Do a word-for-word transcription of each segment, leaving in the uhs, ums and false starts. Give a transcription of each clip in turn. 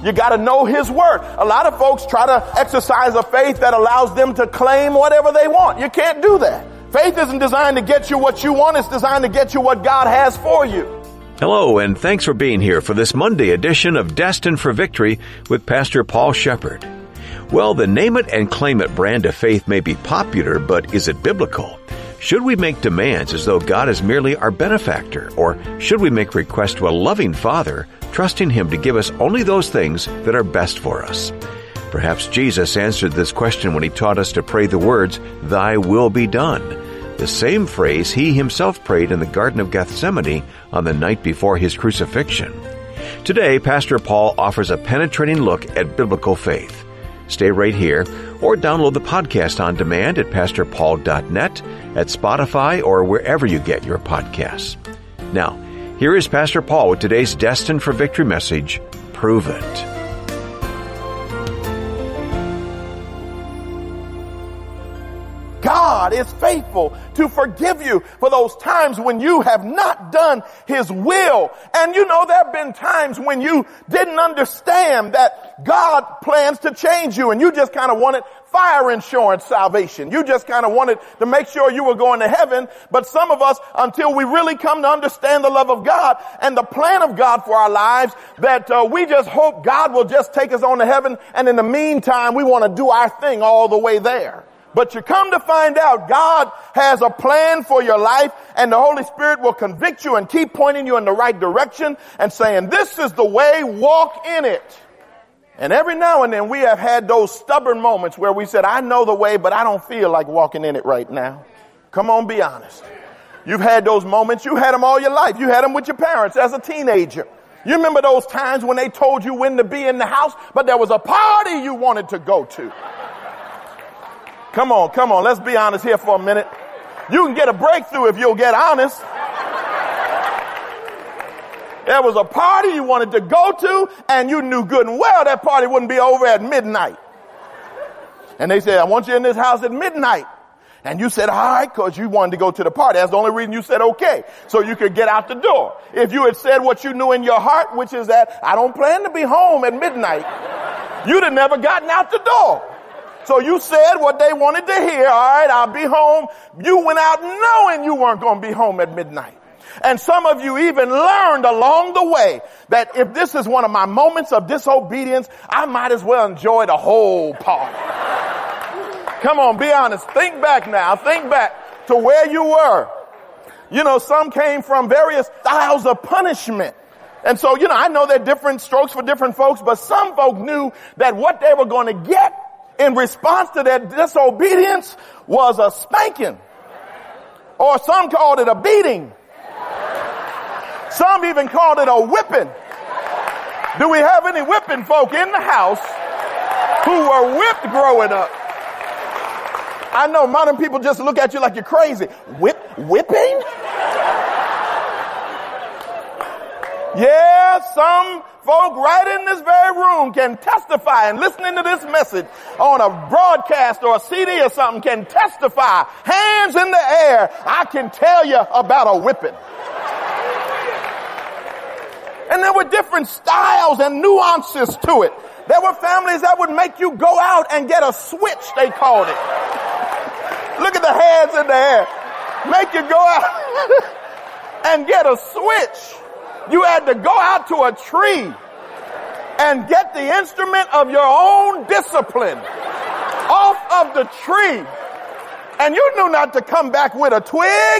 You got to know his word. A lot of folks try to exercise a faith that allows them to claim whatever they want. You can't do that. Faith isn't designed to get you what you want. It's designed to get you what God has for you. Hello, and thanks for being here for this Monday edition of Destined for Victory with Pastor Paul Shepard. Well, the name it and claim it brand of faith may be popular, but is it biblical? Should we make demands as though God is merely our benefactor, or should we make requests to a loving Father, trusting Him to give us only those things that are best for us? Perhaps Jesus answered this question when He taught us to pray the words, "Thy will be done," the same phrase He Himself prayed in the Garden of Gethsemane on the night before His crucifixion. Today, Pastor Paul offers a penetrating look at biblical faith. Stay right here, or download the podcast on demand at pastor paul dot net, at Spotify, or wherever you get your podcasts. Now, here is Pastor Paul with today's Destined for Victory message, Prove It. God is faithful to forgive you for those times when you have not done His will. And you know, there have been times when you didn't understand that God plans to change you and you just kind of wanted fire insurance salvation. You just kind of wanted to make sure you were going to heaven. But some of us, until we really come to understand the love of God and the plan of God for our lives, that uh, we just hope God will just take us on to heaven. And in the meantime, we want to do our thing all the way there. But you come to find out God has a plan for your life, and the Holy Spirit will convict you and keep pointing you in the right direction and saying, this is the way, walk in it. And every now and then we have had those stubborn moments where we said, I know the way, but I don't feel like walking in it right now. Come on, be honest. You've had those moments. You had them all your life. You had them with your parents as a teenager. You remember those times when they told you when to be in the house, but there was a party you wanted to go to. Come on, come on. Let's be honest here for a minute. You can get a breakthrough if you'll get honest. There was a party you wanted to go to, and you knew good and well that party wouldn't be over at midnight. And they said, I want you in this house at midnight. And you said, all right, because you wanted to go to the party. That's the only reason you said okay, so you could get out the door. If you had said what you knew in your heart, which is that I don't plan to be home at midnight, you'd have never gotten out the door. So you said what they wanted to hear. All right, I'll be home. You went out knowing you weren't going to be home at midnight. And some of you even learned along the way that if this is one of my moments of disobedience, I might as well enjoy the whole party. Come on, be honest. Think back now. Think back to where you were. You know, some came from various styles of punishment. And so, you know, I know there are different strokes for different folks, but some folk knew that what they were going to get in response to their disobedience was a spanking. Or some called it a beating. Some even called it a whipping. Do we have any whipping folk in the house who were whipped growing up? I know modern people just look at you like you're crazy. Whip, whipping? Yeah, some folk right in this very room can testify, and listening to this message on a broadcast or a C D or something can testify. Hands in the air, I can tell you about a whipping. And there were different styles and nuances to it. There were families that would make you go out and get a switch, they called it. Look at the hands in the air. Make you go out and get a switch. You had to go out to a tree and get the instrument of your own discipline off of the tree. And you knew not to come back with a twig.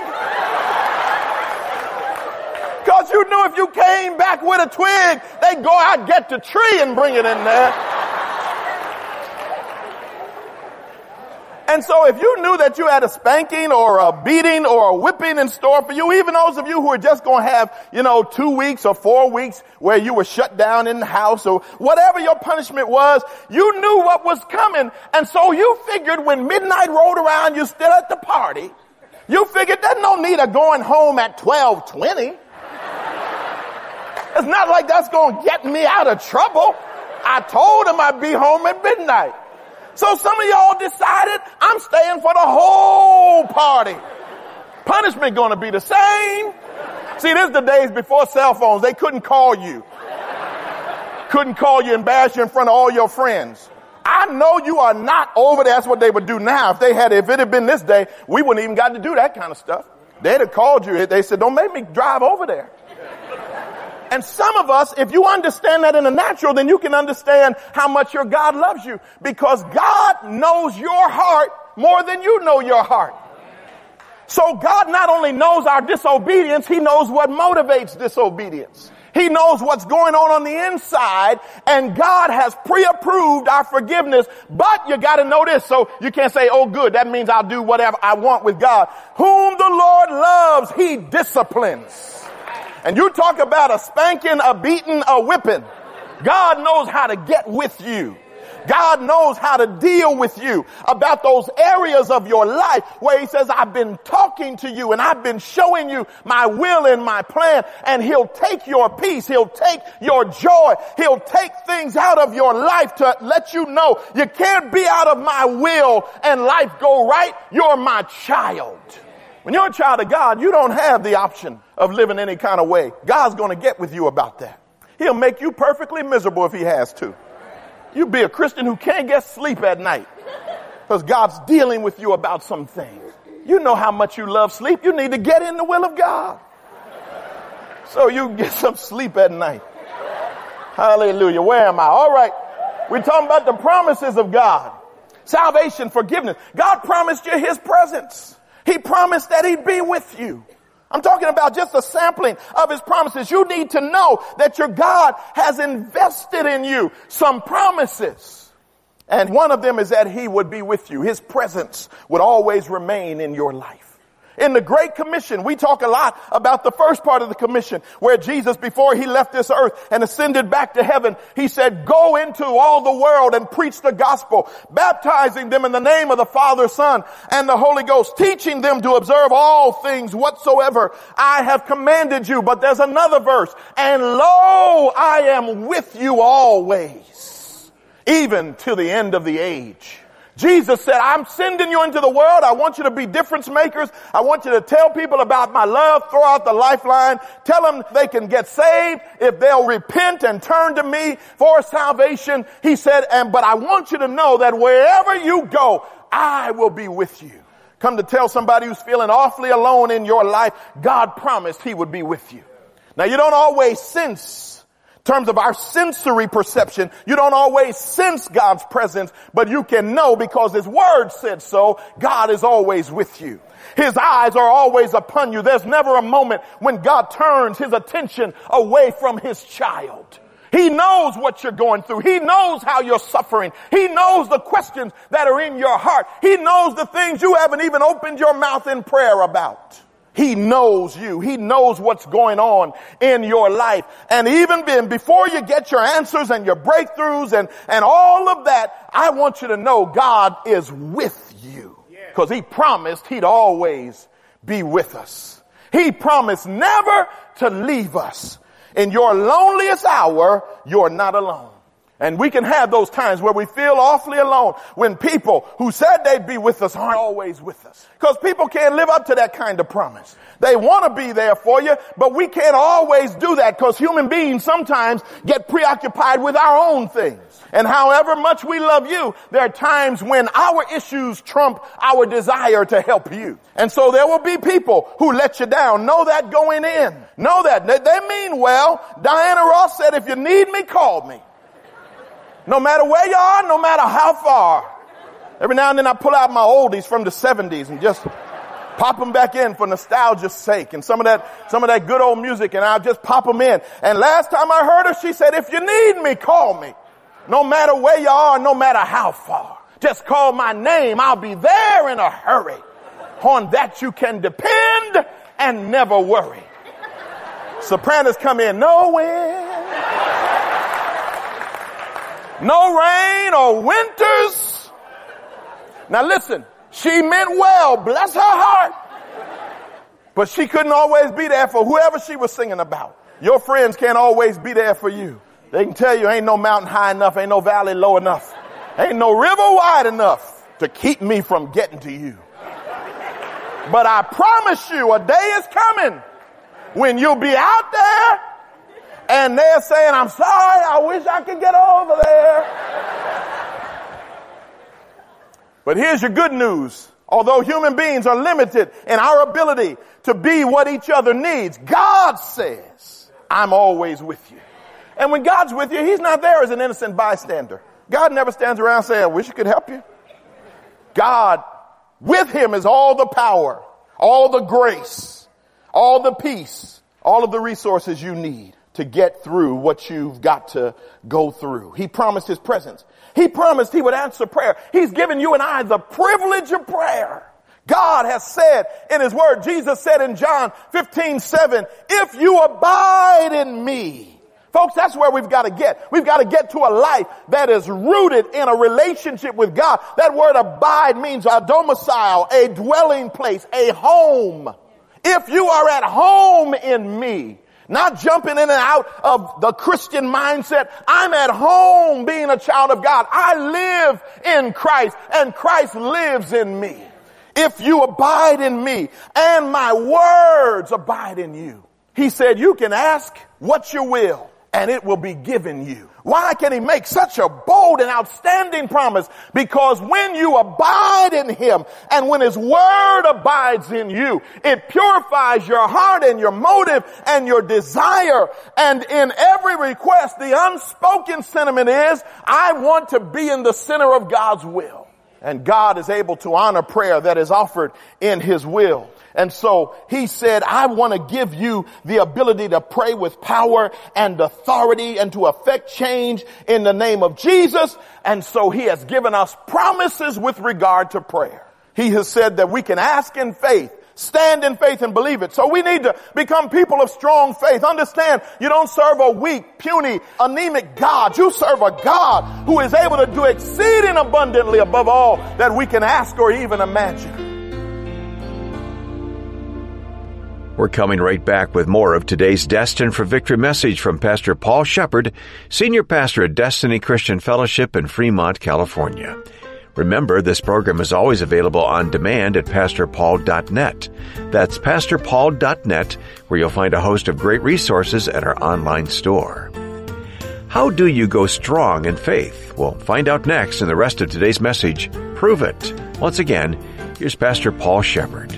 Because you knew if you came back with a twig, they'd go out, get the tree, and bring it in there. And so if you knew that you had a spanking or a beating or a whipping in store for you, even those of you who are just going to have, you know, two weeks or four weeks where you were shut down in the house or whatever your punishment was, you knew what was coming. And so you figured when midnight rolled around, you're still at the party. You figured there's no need of going home at twelve twenty. It's not like that's going to get me out of trouble. I told him I'd be home at midnight. So some of y'all decided, I'm staying for the whole party. Punishment going to be the same. See, this is the days before cell phones. They couldn't call you. Couldn't call you and bash you in front of all your friends. I know you are not over there. That's what they would do now. If they had, if it had been this day, we wouldn't even got to do that kind of stuff. They'd have called you. They said, don't make me drive over there. And some of us, if you understand that in the natural, then you can understand how much your God loves you, because God knows your heart more than you know your heart. So God not only knows our disobedience, he knows what motivates disobedience. He knows what's going on on the inside, and God has pre-approved our forgiveness. But you got to know this, so you can't say, oh good, that means I'll do whatever I want with God. Whom the Lord loves, he disciplines. And you talk about a spanking, a beating, a whipping. God knows how to get with you. God knows how to deal with you about those areas of your life where he says, I've been talking to you and I've been showing you my will and my plan, and he'll take your peace. He'll take your joy. He'll take things out of your life to let you know you can't be out of my will and life go right. You're my child. When you're a child of God, you don't have the option of living any kind of way. God's going to get with you about that. He'll make you perfectly miserable if he has to. You be a Christian who can't get sleep at night because God's dealing with you about some things. You know how much you love sleep. You need to get in the will of God so you get some sleep at night. Hallelujah. Where am I? All right. We're talking about the promises of God. Salvation, forgiveness. God promised you his presence. He promised that he'd be with you. I'm talking about just a sampling of his promises. You need to know that your God has invested in you some promises. And one of them is that he would be with you. His presence would always remain in your life. In the Great Commission, we talk a lot about the first part of the commission where Jesus, before he left this earth and ascended back to heaven, he said, go into all the world and preach the gospel, baptizing them in the name of the Father, Son, and the Holy Ghost, teaching them to observe all things whatsoever I have commanded you. But there's another verse, and lo, I am with you always, even to the end of the age. Jesus said, I'm sending you into the world. I want you to be difference makers. I want you to tell people about my love. Throw out the lifeline. Tell them they can get saved if they'll repent and turn to me for salvation. He said, and but I want you to know that wherever you go, I will be with you. Come to tell somebody who's feeling awfully alone in your life, God promised he would be with you. Now, you don't always sense, in terms of our sensory perception, you don't always sense God's presence, but you can know because his word said so. God is always with you. His eyes are always upon you. There's never a moment when God turns his attention away from his child. He knows what you're going through. He knows how you're suffering. He knows the questions that are in your heart. He knows the things you haven't even opened your mouth in prayer about. He knows you. He knows what's going on in your life. And even then, before you get your answers and your breakthroughs and, and all of that, I want you to know God is with you. Because he promised he'd always be with us. He promised never to leave us. In your loneliest hour, you're not alone. And we can have those times where we feel awfully alone when people who said they'd be with us aren't always with us. Because people can't live up to that kind of promise. They want to be there for you, but we can't always do that because human beings sometimes get preoccupied with our own things. And however much we love you, there are times when our issues trump our desire to help you. And so there will be people who let you down. Know that going in. Know that. They, they mean well. Diana Ross said, if you need me, call me. No matter where you are, no matter how far. Every now and then I pull out my oldies from the seventies and just pop them back in for nostalgia's sake and some of that, some of that good old music, and I'll just pop them in. And last time I heard her, she said, if you need me, call me. No matter where you are, no matter how far. Just call my name. I'll be there in a hurry. On that you can depend and never worry. Sopranos come in, no wind, no rain or winters. Now listen, she meant well, bless her heart. But she couldn't always be there for whoever she was singing about. Your friends can't always be there for you. They can tell you ain't no mountain high enough, ain't no valley low enough, ain't no river wide enough to keep me from getting to you. But I promise you a day is coming when you'll be out there And they're saying, I'm sorry, I wish I could get over there. But here's your good news. Although human beings are limited in our ability to be what each other needs, God says, I'm always with you. And when God's with you, he's not there as an innocent bystander. God never stands around saying, I wish I could help you. God, with him is all the power, all the grace, all the peace, all of the resources you need to get through what you've got to go through. He promised his presence. He promised he would answer prayer. He's given you and I the privilege of prayer. God has said in his word, Jesus said in John fifteen seven, if you abide in me. Folks, that's where we've got to get. We've got to get to a life that is rooted in a relationship with God. That word abide means a domicile, a dwelling place, a home. If you are at home in me, not jumping in and out of the Christian mindset. I'm at home being a child of God. I live in Christ and Christ lives in me. If you abide in me and my words abide in you. He said you can ask what you will and it will be given you. Why can he make such a bold and outstanding promise? Because when you abide in him and when his word abides in you, it purifies your heart and your motive and your desire. And in every request, the unspoken sentiment is, I want to be in the center of God's will. And God is able to honor prayer that is offered in his will. And so he said, I want to give you the ability to pray with power and authority and to affect change in the name of Jesus. And so he has given us promises with regard to prayer. He has said that we can ask in faith, stand in faith and believe it. So we need to become people of strong faith. Understand, you don't serve a weak, puny, anemic God. You serve a God who is able to do exceeding abundantly above all that we can ask or even imagine. We're coming right back with more of today's Destined for Victory message from Pastor Paul Shepard, Senior Pastor at Destiny Christian Fellowship in Fremont, California. Remember, this program is always available on demand at pastor paul dot net. That's pastor paul dot net, where you'll find a host of great resources at our online store. How do you go strong in faith? We'll find out next in the rest of today's message, Prove It. Once again, here's Pastor Paul Shepard.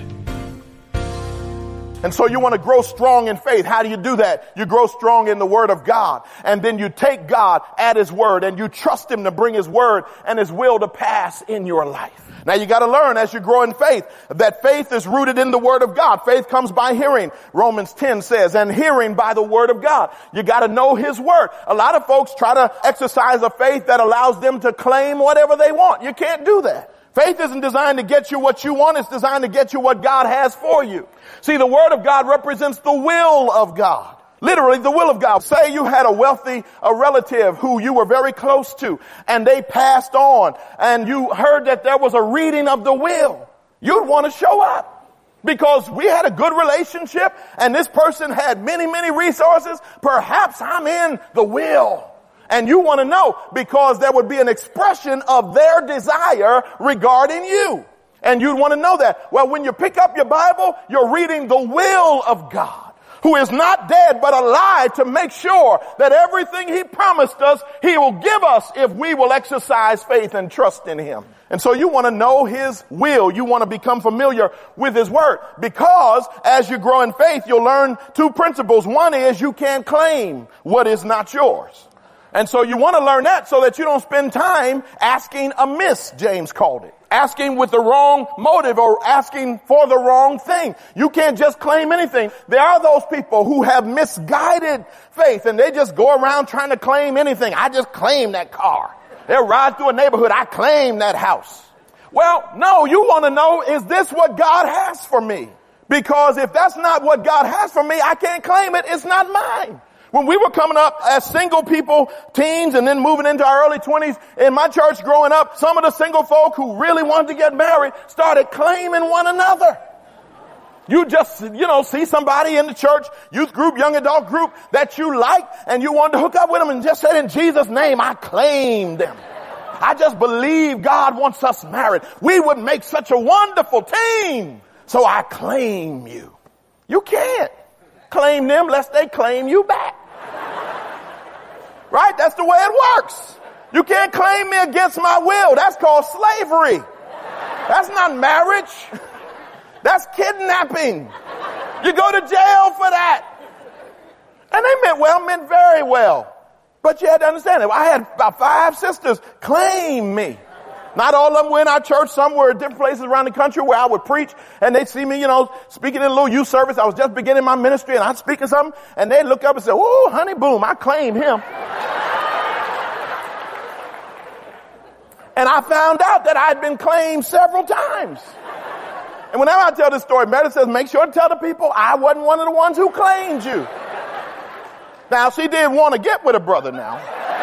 And so you want to grow strong in faith. How do you do that? You grow strong in the Word of God. And then you take God at his word and you trust him to bring his word and his will to pass in your life. Now you got to learn as you grow in faith that faith is rooted in the Word of God. Faith comes by hearing. Romans ten says, and hearing by the Word of God. You got to know his word. A lot of folks try to exercise a faith that allows them to claim whatever they want. You can't do that. Faith isn't designed to get you what you want. It's designed to get you what God has for you. See, the Word of God represents the will of God. Literally, the will of God. Say you had a wealthy a relative who you were very close to, and they passed on, and you heard that there was a reading of the will. You'd want to show up because we had a good relationship, and this person had many, many resources. Perhaps I'm in the will. And you want to know because there would be an expression of their desire regarding you. And you'd want to know that. Well, when you pick up your Bible, you're reading the will of God, who is not dead but alive to make sure that everything he promised us, he will give us if we will exercise faith and trust in him. And so you want to know his will. You want to become familiar with his word because as you grow in faith, you'll learn two principles. One is you can't claim what is not yours. And so you want to learn that so that you don't spend time asking amiss, James called it. Asking with the wrong motive or asking for the wrong thing. You can't just claim anything. There are those people who have misguided faith and they just go around trying to claim anything. I just claim that car. They'll ride through a neighborhood. I claim that house. Well, no, you want to know, is this what God has for me? Because if that's not what God has for me, I can't claim it. It's not mine. When we were coming up as single people, teens, and then moving into our early twenties, in my church growing up, some of the single folk who really wanted to get married started claiming one another. You just, you know, see somebody in the church, youth group, young adult group that you like, and you wanted to hook up with them and just said, in Jesus' name, I claim them. I just believe God wants us married. We would make such a wonderful team. So I claim you. You can't claim them lest they claim you back. Right? That's the way it works. You can't claim me against my will. That's called slavery. That's not marriage. That's kidnapping. You go to jail for that. And they meant well, meant very well. But you had to understand it. I had about five sisters claim me. Not all of them were in our church. Some were at different places around the country where I would preach, and they'd see me, you know, speaking in a little youth service. I was just beginning my ministry, and I'd speak in something, and they'd look up and say, "Ooh, honey, boom, I claim him." And I found out that I'd been claimed several times. And whenever I tell this story, Meredith says, make sure to tell the people I wasn't one of the ones who claimed you. Now, she did want to get with a brother now.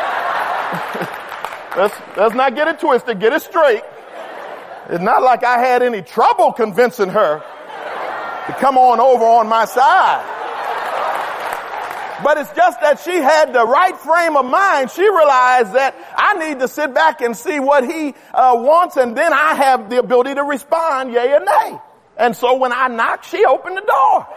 let's, let's not get it twisted. Get it straight. It's not like I had any trouble convincing her to come on over on my side. But it's just that she had the right frame of mind. She realized that I need to sit back and see what he uh, wants, and then I have the ability to respond, yay or nay. And so when I knocked, she opened the door.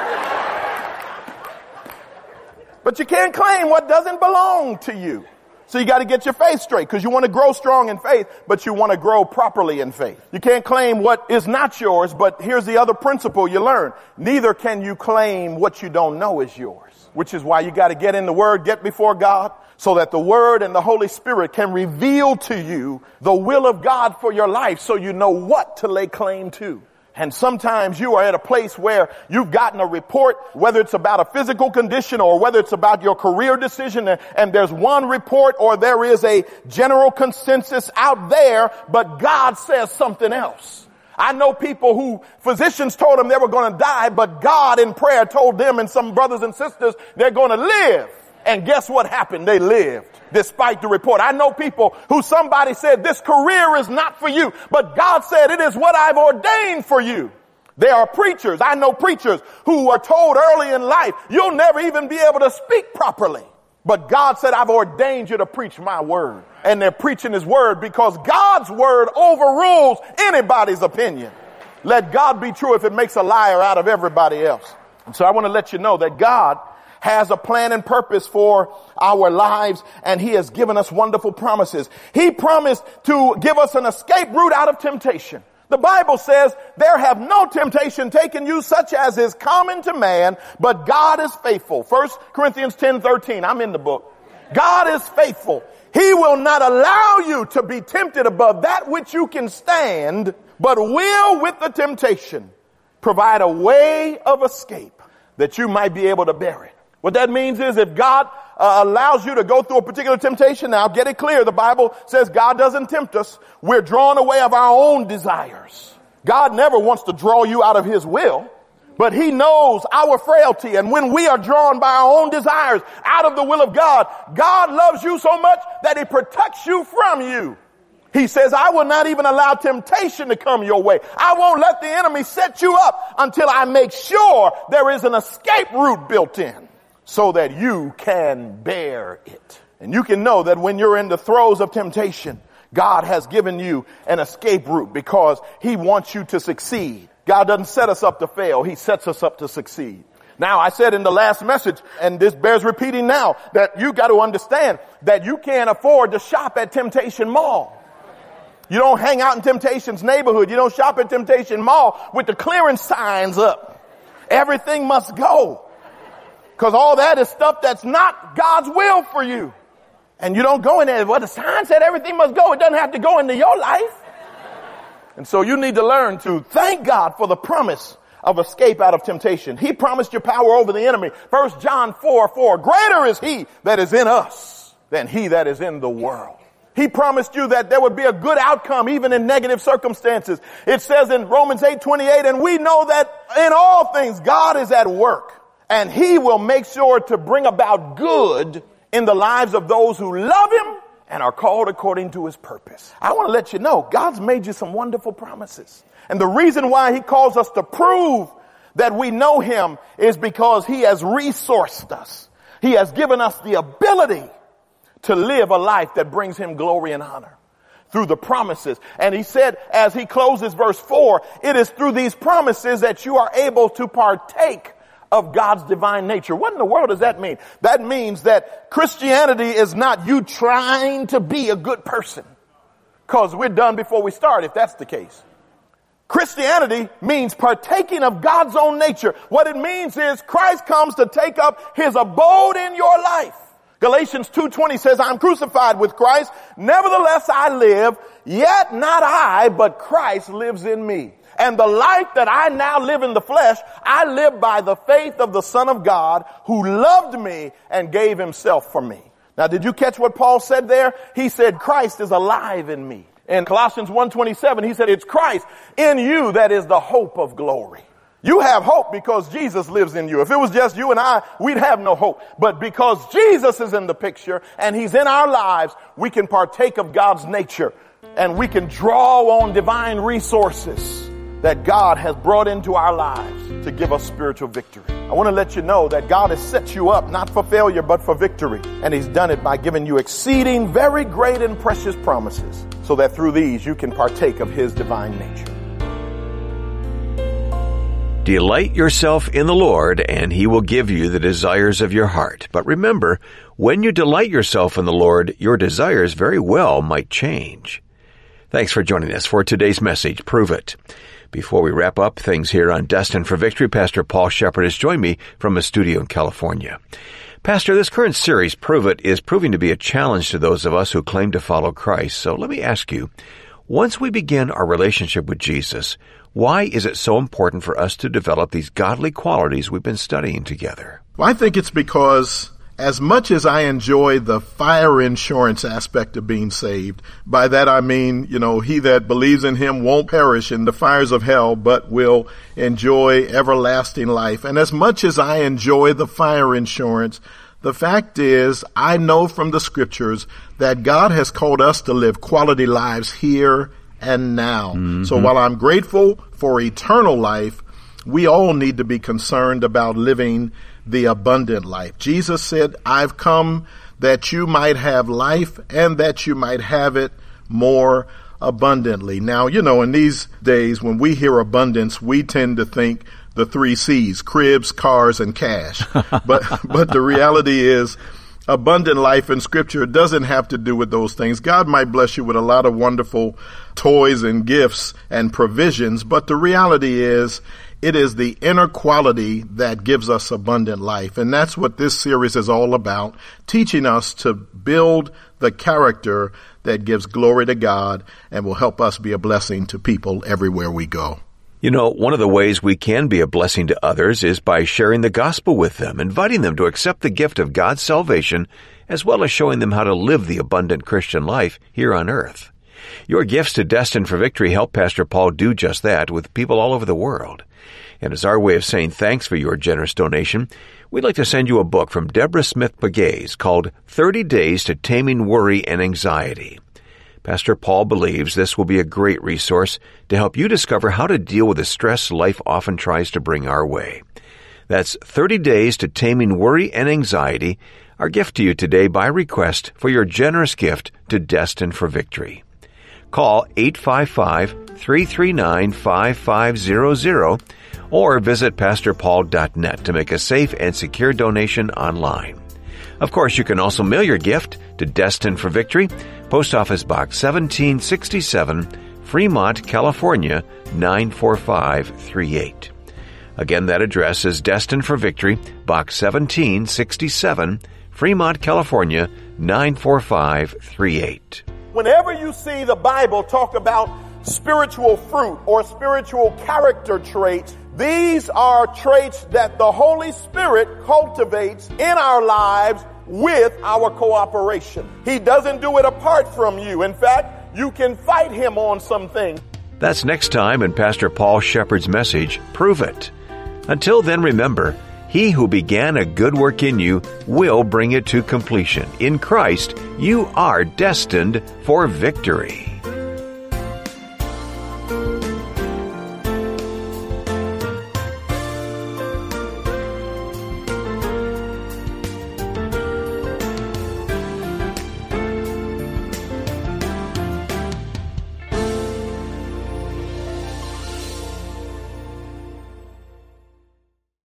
But you can't claim what doesn't belong to you. So you got to get your faith straight, because you want to grow strong in faith, but you want to grow properly in faith. You can't claim what is not yours, but here's the other principle you learn. Neither can you claim what you don't know is yours, which is why you got to get in the Word, get before God, so that the Word and the Holy Spirit can reveal to you the will of God for your life, so you know what to lay claim to. And sometimes you are at a place where you've gotten a report, whether it's about a physical condition or whether it's about your career decision, and, and there's one report or there is a general consensus out there, but God says something else. I know people who physicians told them they were going to die, but God in prayer told them and some brothers and sisters they're going to live. And guess what happened? They lived despite the report. I know people who somebody said this career is not for you, but God said it is what I've ordained for you. There are preachers. I know preachers who are told early in life, you'll never even be able to speak properly. But God said, I've ordained you to preach my word. And they're preaching his word because God's word overrules anybody's opinion. Let God be true if it makes a liar out of everybody else. And so I want to let you know that God has a plan and purpose for our lives, and he has given us wonderful promises. He promised to give us an escape route out of temptation. The Bible says, there have no temptation taken you such as is common to man, but God is faithful. First Corinthians ten thirteen. I'm in the book. God is faithful. He will not allow you to be tempted above that which you can stand, but will with the temptation provide a way of escape that you might be able to bear it. What that means is if God uh, allows you to go through a particular temptation, now get it clear, the Bible says God doesn't tempt us. We're drawn away of our own desires. God never wants to draw you out of his will, but he knows our frailty. And when we are drawn by our own desires out of the will of God, God loves you so much that he protects you from you. He says, I will not even allow temptation to come your way. I won't let the enemy set you up until I make sure there is an escape route built in, so that you can bear it. And you can know that when you're in the throes of temptation, God has given you an escape route because he wants you to succeed. God doesn't set us up to fail. He sets us up to succeed. Now, I said in the last message, and this bears repeating now, that you got to understand that you can't afford to shop at Temptation Mall. You don't hang out in Temptation's neighborhood. You don't shop at Temptation Mall with the clearance signs up. Everything must go. Because all that is stuff that's not God's will for you. And you don't go in there. Well, the sign said everything must go. It doesn't have to go into your life. And so you need to learn to thank God for the promise of escape out of temptation. He promised you power over the enemy. First John four four. Greater is he that is in us than he that is in the world. He promised you that there would be a good outcome even in negative circumstances. It says in Romans eight twenty-eight, and we know that in all things God is at work. And he will make sure to bring about good in the lives of those who love him and are called according to his purpose. I want to let you know, God's made you some wonderful promises. And the reason why he calls us to prove that we know him is because he has resourced us. He has given us the ability to live a life that brings him glory and honor through the promises. And he said, as he closes verse four, it is through these promises that you are able to partake of God's divine nature. What in the world does that mean? That means that Christianity is not you trying to be a good person, because we're done before we start if that's the case. Christianity means partaking of God's own nature. What it means is Christ comes to take up his abode in your life. Galatians two twenty says, I'm crucified with Christ. Nevertheless I live, yet not I, but Christ lives in me. And the life that I now live in the flesh, I live by the faith of the Son of God who loved me and gave himself for me. Now, did you catch what Paul said there? He said, Christ is alive in me. In Colossians one twenty-seven, he said, it's Christ in you that is the hope of glory. You have hope because Jesus lives in you. If it was just you and I, we'd have no hope. But because Jesus is in the picture and he's in our lives, we can partake of God's nature and we can draw on divine resources that God has brought into our lives to give us spiritual victory. I want to let you know that God has set you up not for failure but for victory. And he's done it by giving you exceeding very great and precious promises so that through these you can partake of his divine nature. Delight yourself in the Lord, and he will give you the desires of your heart. But remember, when you delight yourself in the Lord, your desires very well might change. Thanks for joining us for today's message, Prove It. Before we wrap up things here on Destined for Victory, Pastor Paul Shepard has joined me from a studio in California. Pastor, this current series, Prove It, is proving to be a challenge to those of us who claim to follow Christ. So let me ask you, once we begin our relationship with Jesus, why is it so important for us to develop these godly qualities we've been studying together? Well, I think it's because as much as I enjoy the fire insurance aspect of being saved, by that I mean, you know, he that believes in him won't perish in the fires of hell, but will enjoy everlasting life. And as much as I enjoy the fire insurance, the fact is, I know from the scriptures that God has called us to live quality lives here and now. Mm-hmm. So while I'm grateful for eternal life, we all need to be concerned about living the abundant life. Jesus said, I've come that you might have life and that you might have it more abundantly. Now, you know, in these days, when we hear abundance, we tend to think the three C's, cribs, cars, and cash. But, but the reality is, abundant life in Scripture doesn't have to do with those things. God might bless you with a lot of wonderful toys and gifts and provisions, but the reality is it is the inner quality that gives us abundant life. And that's what this series is all about, teaching us to build the character that gives glory to God and will help us be a blessing to people everywhere we go. You know, one of the ways we can be a blessing to others is by sharing the gospel with them, inviting them to accept the gift of God's salvation, as well as showing them how to live the abundant Christian life here on earth. Your gifts to Destined for Victory help Pastor Paul do just that with people all over the world. And as our way of saying thanks for your generous donation, we'd like to send you a book from Deborah Smith Pegues called thirty days to Taming Worry and Anxiety. Pastor Paul believes this will be a great resource to help you discover how to deal with the stress life often tries to bring our way. That's thirty days to Taming Worry and Anxiety, our gift to you today by request for your generous gift to Destined for Victory. Call eight five five, three three nine, five five zero zero or visit pastor paul dot net to make a safe and secure donation online. Of course, you can also mail your gift to Destined for Victory, Post Office Box seventeen sixty-seven, Fremont, California, nine four five three eight. Again, that address is Destined for Victory, Box seventeen sixty-seven, Fremont, California, nine four five three eight. Whenever you see the Bible talk about spiritual fruit or spiritual character traits, these are traits that the Holy Spirit cultivates in our lives with our cooperation. He doesn't do it apart from you. In fact, you can fight him on some things. That's next time in Pastor Paul Shepard's message, Prove It. Until then, remember, he who began a good work in you will bring it to completion. In Christ, you are destined for victory.